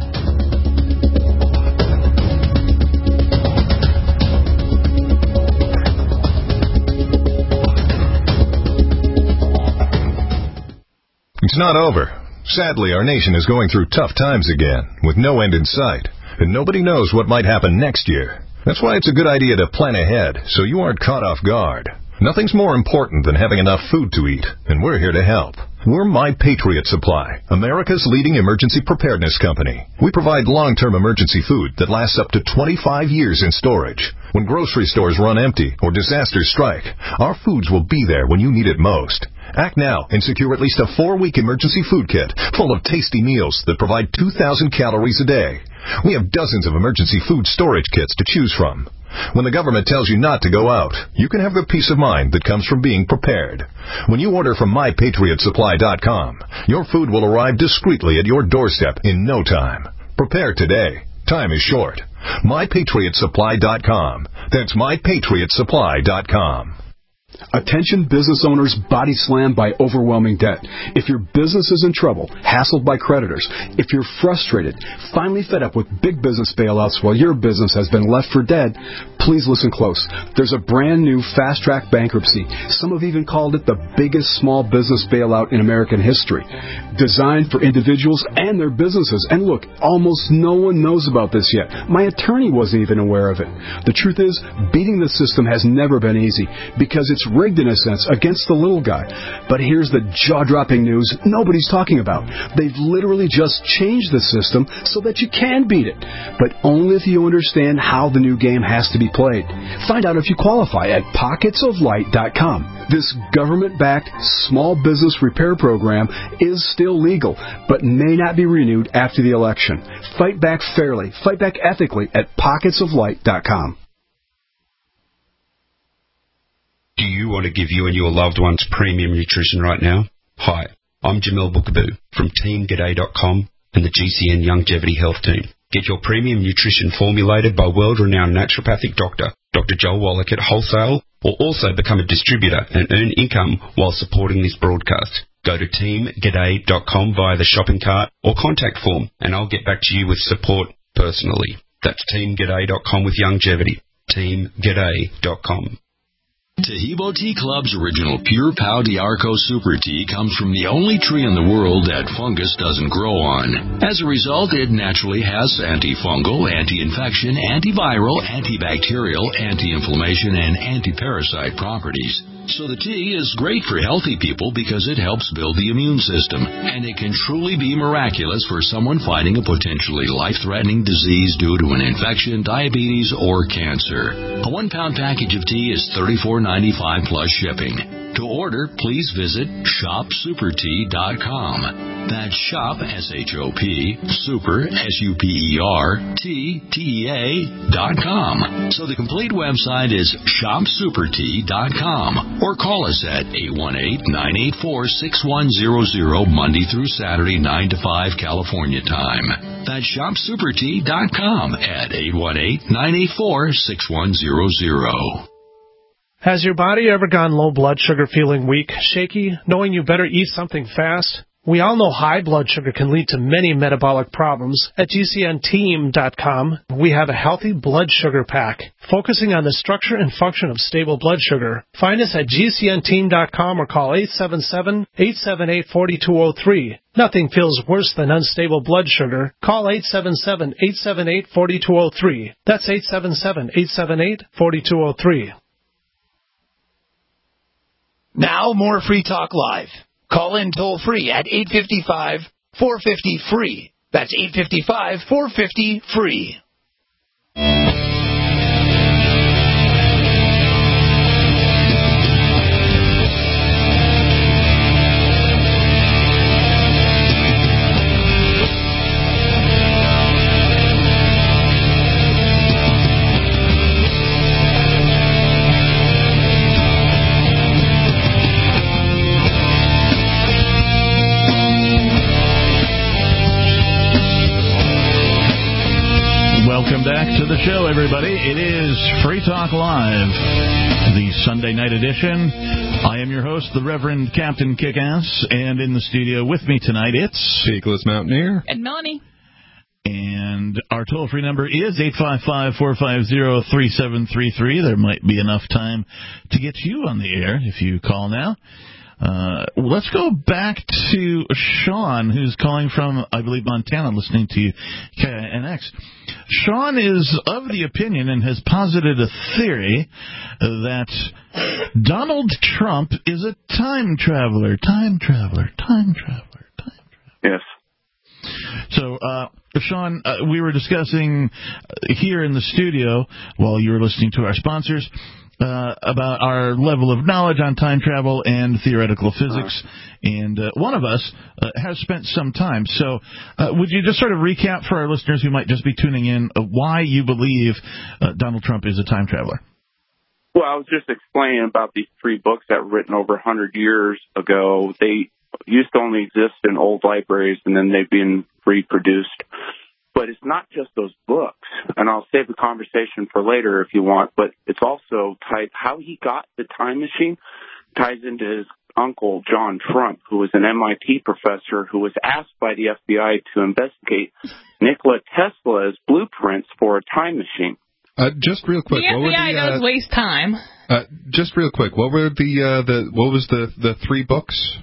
It's not over. Sadly, our nation is going through tough times again, with no end in sight, and nobody knows what might happen next year. That's why it's a good idea to plan ahead, so you aren't caught off guard. Nothing's more important than having enough food to eat, and we're here to help. We're My Patriot Supply, America's leading emergency preparedness company. We provide long-term emergency food that lasts up to twenty-five years in storage. When grocery stores run empty or disasters strike, our foods will be there when you need it most. Act now and secure at least a four-week emergency food kit full of tasty meals that provide two thousand calories a day. We have dozens of emergency food storage kits to choose from. When the government tells you not to go out, you can have the peace of mind that comes from being prepared. When you order from my patriot supply dot com, your food will arrive discreetly at your doorstep in no time. Prepare today. Time is short. my patriot supply dot com. That's my patriot supply dot com. Attention business owners body slammed by overwhelming debt. If your business is in trouble, hassled by creditors, if you're frustrated, finally fed up with big business bailouts while your business has been left for dead, please listen close. There's a brand new fast-track bankruptcy. Some have even called it the biggest small business bailout in American history. Designed for individuals and their businesses. And look, almost no one knows about this yet. My attorney wasn't even aware of it. The truth is, beating the system has never been easy because it's rigged in a sense against the little guy. But here's the jaw-dropping news nobody's talking about. They've literally just changed the system so that you can beat it. But only if you understand how the new game has to be played. Find out if you qualify at pockets of light dot com. This government-backed small business repair program is still legal, but may not be renewed after the election. Fight back fairly. Fight back ethically at pockets of light dot com. Do you want to give you and your loved ones premium nutrition right now? Hi, I'm Jamel Bookaboo from team g'day dot com and the G C N Longevity Health Team. Get your premium nutrition formulated by world-renowned naturopathic doctor, Doctor Joel Wallach at wholesale, or also become a distributor and earn income while supporting this broadcast. Go to team g'day dot com via the shopping cart or contact form, and I'll get back to you with support personally. That's team g'day dot com with longevity. team g'day dot com. Tahibo Tea Club's original Pure Pau D'Arco Super Tea comes from the only tree in the world that fungus doesn't grow on. As a result, it naturally has antifungal, anti-infection, antiviral, antibacterial, anti-inflammation, and anti-parasite properties. So the tea is great for healthy people because it helps build the immune system, and it can truly be miraculous for someone fighting a potentially life-threatening disease due to an infection, diabetes, or cancer. A one-pound package of tea is thirty-four ninety-five plus shipping. To order, please visit shop super tea dot com. That's shop, S H O P, super, S U P E R, T, T E A, dot com. So the complete website is shop super tea dot com, or call us at eight one eight, nine eight four, six one zero zero Monday through Saturday, nine to five California time. That's shop super tea dot com at eight one eight, nine eight four, six one zero zero. Has your body ever gone low blood sugar, feeling weak, shaky, knowing you better eat something fast? We all know high blood sugar can lead to many metabolic problems. At G C N team dot com, we have a healthy blood sugar pack, focusing on the structure and function of stable blood sugar. Find us at G C N team dot com or call eight seven seven, eight seven eight, four two zero three. Nothing feels worse than unstable blood sugar. Call eight seven seven, eight seven eight, four two zero three. That's eight seven seven, eight seven eight, four two zero three. Now, more Free Talk Live. Call in toll-free at eight five five, four five zero, free. That's eight five five, four five zero, free. Welcome back to the show, everybody. It is Free Talk Live, the Sunday night edition. I am your host, the Reverend Captain Kickass, and in the studio with me tonight, it's Peakless Mountaineer and Melanie. And our toll-free number is eight five five, four five zero, three seven three three. There might be enough time to get you on the air if you call now. Uh, let's go back to Sean, who's calling from, I believe, Montana, listening to K I N X. Sean is of the opinion and has posited a theory that Donald Trump is a time traveler. Time traveler. Time traveler. Time traveler. Yes. So, uh, Sean, uh, we were discussing here in the studio while you were listening to our sponsors Uh, about our level of knowledge on time travel and theoretical physics, and uh, one of us uh, has spent some time. So uh, would you just sort of recap for our listeners who might just be tuning in uh, why you believe uh, Donald Trump is a time traveler? Well, I was just explaining about these three books that were written over one hundred years ago. They used to only exist in old libraries, and then they've been reproduced. But it's not just those books, and I'll save the conversation for later if you want, but it's also tied, how he got the time machine ties into his uncle, John Trump, who was an M I T professor who was asked by the F B I to investigate Nikola Tesla's blueprints for a time machine. Uh, just real quick, the what F B I were the, does uh, waste time. Uh, just real quick, what were the uh, the what was the the three books?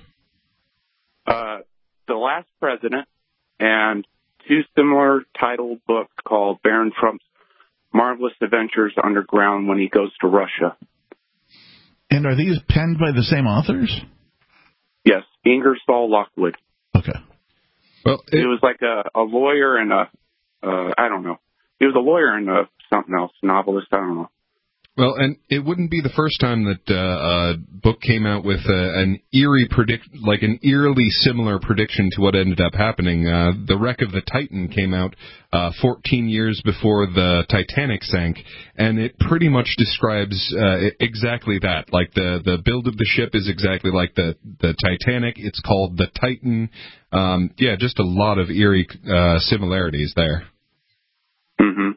Uh, The Last President and two similar titled books called Baron Trump's Marvelous Adventures Underground when he goes to Russia. And are these penned by the same authors? Yes, Ingersoll Lockwood. Okay. Well, it, it was like a, a lawyer and a, uh, I don't know. He was a lawyer and a something else, novelist, I don't know. Well, and it wouldn't be the first time that uh, a book came out with uh, an eerie predict, like an eerily similar prediction to what ended up happening. Uh, the Wreck of the Titan came out uh, fourteen years before the Titanic sank, and it pretty much describes uh, exactly that. Like the, the build of the ship is exactly like the, the Titanic. It's called the Titan. Um, yeah, just a lot of eerie uh, similarities there. Mm-hmm.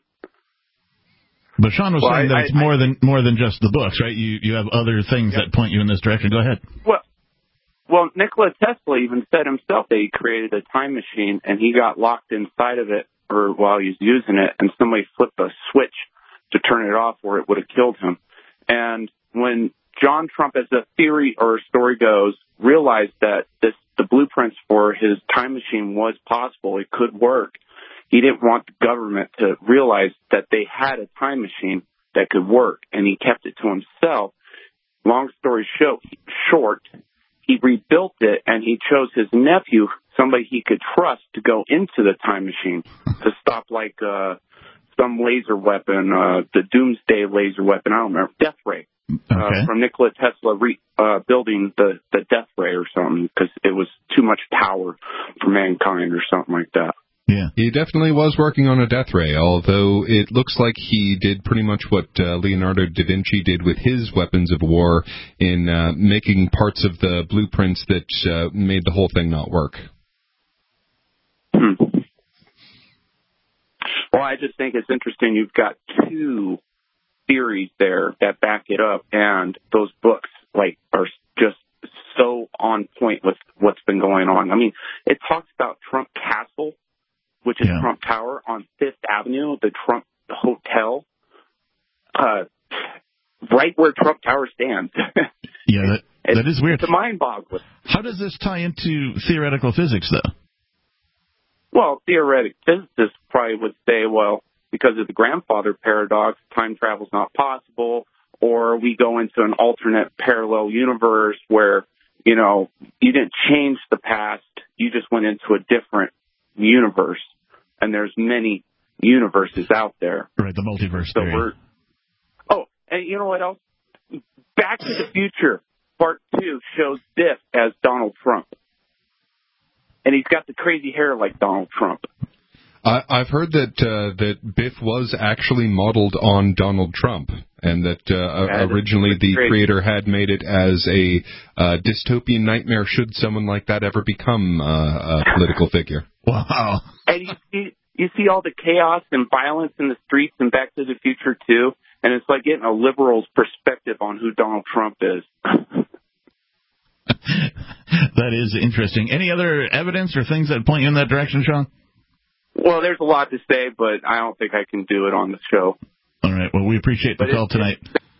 But Sean was well, saying I, that it's I, more than more than just the books, right? You you have other things yeah. that point you in this direction. Go ahead. Well, well, Nikola Tesla even said himself that he created a time machine and he got locked inside of it, or while he was using it, and somebody flipped a switch to turn it off, or it would have killed him. And when John Trump, as the theory or story goes, realized that this the blueprints for his time machine was possible. It could work. He didn't want the government to realize that they had a time machine that could work, and he kept it to himself. Long story short, he rebuilt it, and he chose his nephew, somebody he could trust, to go into the time machine to stop, like, uh, some laser weapon, uh, the Doomsday laser weapon, I don't remember, Death Ray. Okay. Uh, from Nikola Tesla re, uh, building the, the Death Ray or something, because it was too much power for mankind or something like that. Yeah. He definitely was working on a death ray, although it looks like he did pretty much what uh, Leonardo da Vinci did with his weapons of war in uh, making parts of the blueprints that uh, made the whole thing not work. Hmm. Well, I just think it's interesting. You've got two theories there that back it up, and those books like are just so on point with what's been going on. I mean, it talks about Trump Castle, which is yeah. Trump Tower on Fifth Avenue, the Trump Hotel, uh, right where Trump Tower stands. Yeah, that, that is weird. It's a mind-boggling. How does this tie into theoretical physics, though? Well, theoretic physicists probably would say, well, because of the grandfather paradox, time travel is not possible, or we go into an alternate parallel universe where, you know, you didn't change the past, you just went into a different universe, and there's many universes out there. Right, the multiverse so theory. We're, oh, and you know what else? Back to the Future, Part two shows Biff as Donald Trump. And he's got the crazy hair like Donald Trump. I, I've heard that uh, that Biff was actually modeled on Donald Trump, and that uh, yeah, originally the crazy. creator had made it as a uh, dystopian nightmare should someone like that ever become uh, a political figure. Wow. And you see, you see all the chaos and violence in the streets in Back to the Future, too, and it's like getting a liberal's perspective on who Donald Trump is. That is interesting. Any other evidence or things that point you in that direction, Sean? Well, there's a lot to say, but I don't think I can do it on the show. All right. Well, we appreciate the but call tonight.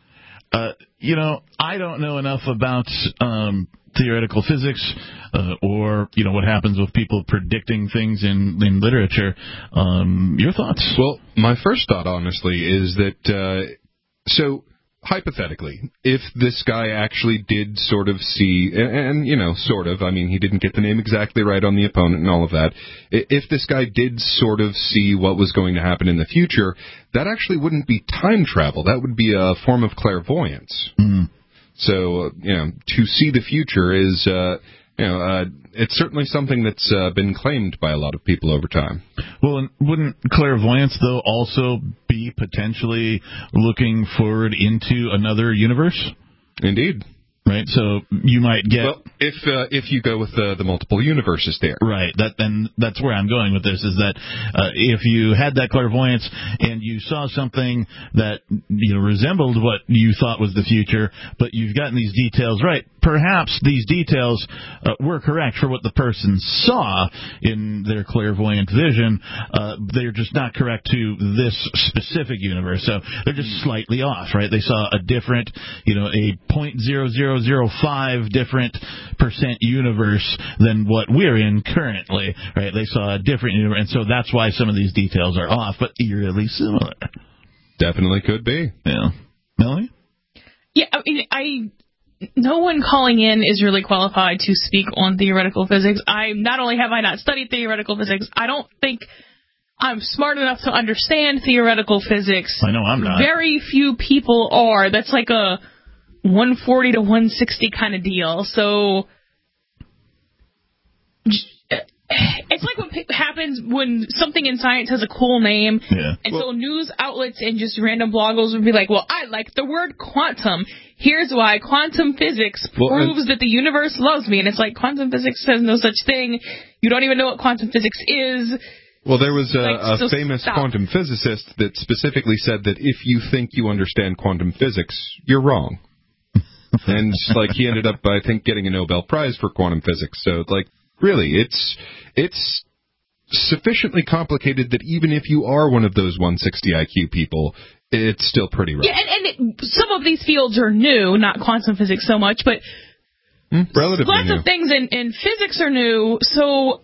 Uh, you know, I don't know enough about um, theoretical physics uh, or, you know, what happens with people predicting things in, in literature. Um, your thoughts? Well, my first thought, honestly, is that, uh, so... hypothetically, if this guy actually did sort of see, and, and, you know, sort of, I mean, he didn't get the name exactly right on the opponent and all of that, if this guy did sort of see what was going to happen in the future, that actually wouldn't be time travel. That would be a form of clairvoyance. Mm. So, you know, to see the future is, uh, you know, uh, it's certainly something that's uh, been claimed by a lot of people over time. Well, and wouldn't clairvoyance, though, also be potentially looking forward into another universe? Indeed. Right, so you might get... Well, if uh, if you go with uh, the multiple universes there. Right, that and that's where I'm going with this, is that uh, if you had that clairvoyance and you saw something that, you know, resembled what you thought was the future, but you've gotten these details right, perhaps these details uh, were correct for what the person saw in their clairvoyant vision. Uh, they're just not correct to this specific universe, so they're just slightly off, right? They saw a different, you know, a point zero zero zero five different percent universe than what we're in currently, right? They saw a different universe, and so that's why some of these details are off, but eerily similar. Definitely could be. Yeah. Melanie? Yeah, I mean, I... no one calling in is really qualified to speak on theoretical physics. I not only have I not studied theoretical physics, I don't think I'm smart enough to understand theoretical physics. I know I'm not. Very few people are. That's like a one forty to one sixty kind of deal. So it's like what happens when something in science has a cool name. Yeah. And well, so news outlets and just random bloggers would be like, well, I like the word quantum. Here's why quantum physics well, proves that the universe loves me. And it's like, quantum physics says no such thing. You don't even know what quantum physics is. Well, there was a, like, so a famous stop. quantum physicist that specifically said that if you think you understand quantum physics, you're wrong. And, like, he ended up, I think, getting a Nobel Prize for quantum physics. So, like, really, it's it's sufficiently complicated that even if you are one of those one sixty I Q people, it's still pretty rough. Yeah, and, and it, some of these fields are new, not quantum physics so much, but mm, relatively lots new. of things in, in physics are new, so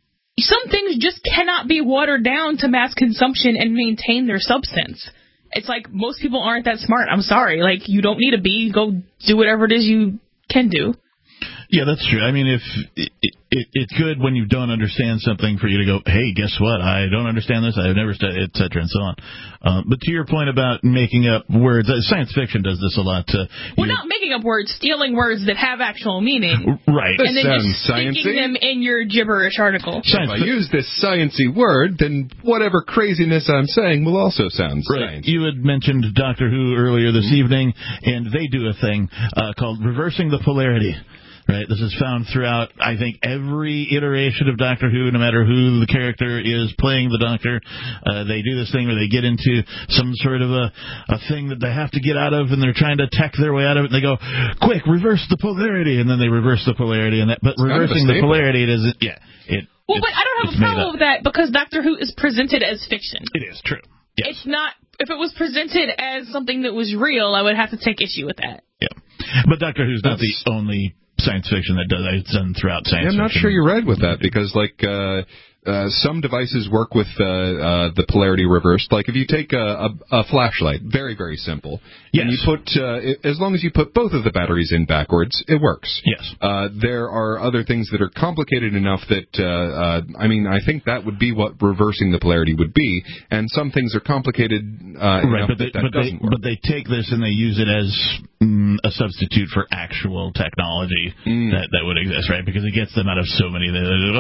some things just cannot be watered down to mass consumption and maintain their substance. It's like most people aren't that smart. I'm sorry. Like, you don't need to be. Go do whatever it is you can do. Yeah, that's true. I mean, if it, it, it's good when you don't understand something for you to go, hey, guess what? I don't understand this. I've never studied, et cetera, and so on. Uh, but to your point about making up words, uh, science fiction does this a lot. Uh, We're not making up words, stealing words that have actual meaning. Right. And This then sounds just sticking sciencey. them in your gibberish article. If I use this sciencey word, then whatever craziness I'm saying will also sound Right. sciencey. You had mentioned Doctor Who earlier this evening, and they do a thing uh, called reversing the polarity. Right, this is found throughout, I think, every iteration of Doctor Who, no matter who the character is playing the Doctor. Uh, they do this thing where they get into some sort of a, a thing that they have to get out of, and they're trying to tech their way out of it, and they go, quick, reverse the polarity, and then they reverse the polarity. And that, But It's kind of a reversing the staple. polarity, it isn't, yeah. It, Well, but I don't have a problem with that because Doctor Who is presented as fiction. It is true. Yes. It's not. If it was presented as something that was real, I would have to take issue with that. Yeah. But Doctor Who's not the only science fiction that does that. It's done throughout science I'm not fiction. sure you're right with that because, like, uh, uh, some devices work with uh, uh, the polarity reversed. Like, if you take a, a, a flashlight, very, very simple, yes. and you put, uh, as long as you put both of the batteries in backwards, it works. Yes. Uh, there are other things that are complicated enough that, uh, uh, I mean, I think that would be what reversing the polarity would be, and some things are complicated uh, right, enough but they, that that but they, doesn't work. But they take this and they use it as mm, a substitute for actual technology Mm. that, that would exist, right? Because it gets them out of so many.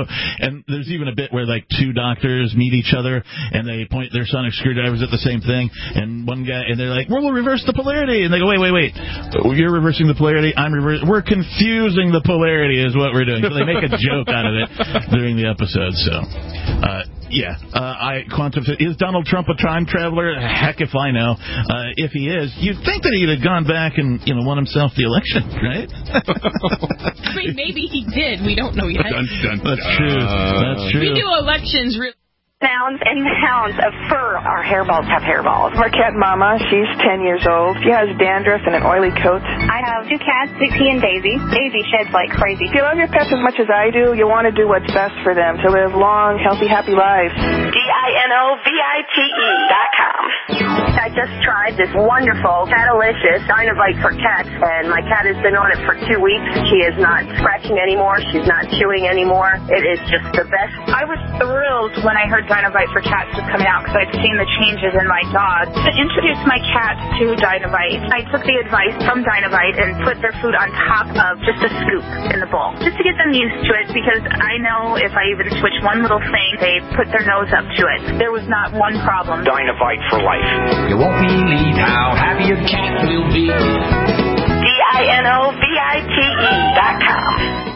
And there's even a bit where, like, two doctors meet each other and they point their sonic screwdrivers at the same thing, and one guy, and they're like, well, we'll reverse the polarity. And they go, wait, wait, wait. You're reversing the polarity. I'm reversing. We're confusing the polarity is what we're doing. So they make a joke out of it during the episode. So, uh, yeah, uh, I quantum is Donald Trump a time traveler? Heck if I know. Uh, if he is, you'd think that he'd have gone back and you know won himself the election, right? I mean, maybe he did. We don't know yet. Dun, dun, That's dun. true. That's true. We do elections really. Pounds and pounds of fur. Our hairballs have hairballs. Marquette Mama, she's ten years old. She has dandruff and an oily coat. I have two cats, Dixie and Daisy. Daisy sheds like crazy. If you love your pets as much as I do, you want to do what's best for them to live long, healthy, happy lives. D I N O V I T E dot com. I just tried this wonderful Catalicious Dynovite for cats, and my cat has been on it for two weeks. She is not scratching anymore. She's not chewing anymore. It is just the best. I was thrilled when I heard Dynovite for cats was coming out because I'd seen the changes in my dog. To introduce my cat to Dynovite, I took the advice from Dynovite and put their food on top of just a scoop in the bowl, just to get them used to it, because I know if I even switch one little thing, they put their nose up to it. There was not one problem. Dynovite for life. You won't believe how happy your cat will be. D I N O V I T E dot com.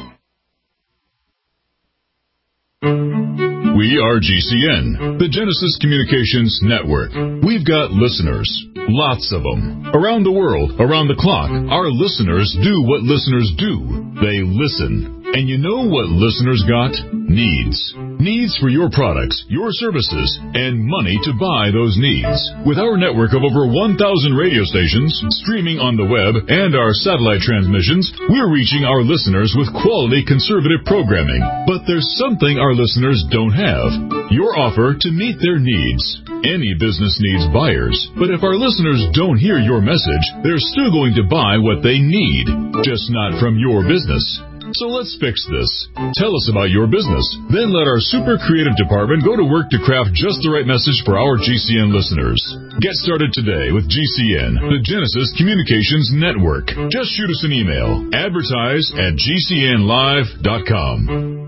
We are G C N, the Genesis Communications Network. We've got listeners, lots of them. Around the world, around the clock, our listeners do what listeners do. They listen. And you know what listeners got? Needs. Needs for your products, your services, and money to buy those needs. With our network of over one thousand radio stations, streaming on the web, and our satellite transmissions, we're reaching our listeners with quality conservative programming. But there's something our listeners don't have. Your offer to meet their needs. Any business needs buyers, but if our listeners don't hear your message, they're still going to buy what they need, just not from your business. So let's fix this. Tell us about your business. Then let our super creative department go to work to craft just the right message for our G C N listeners. Get started today with G C N, the Genesis Communications Network. Just shoot us an email. Advertise at G C N live dot com.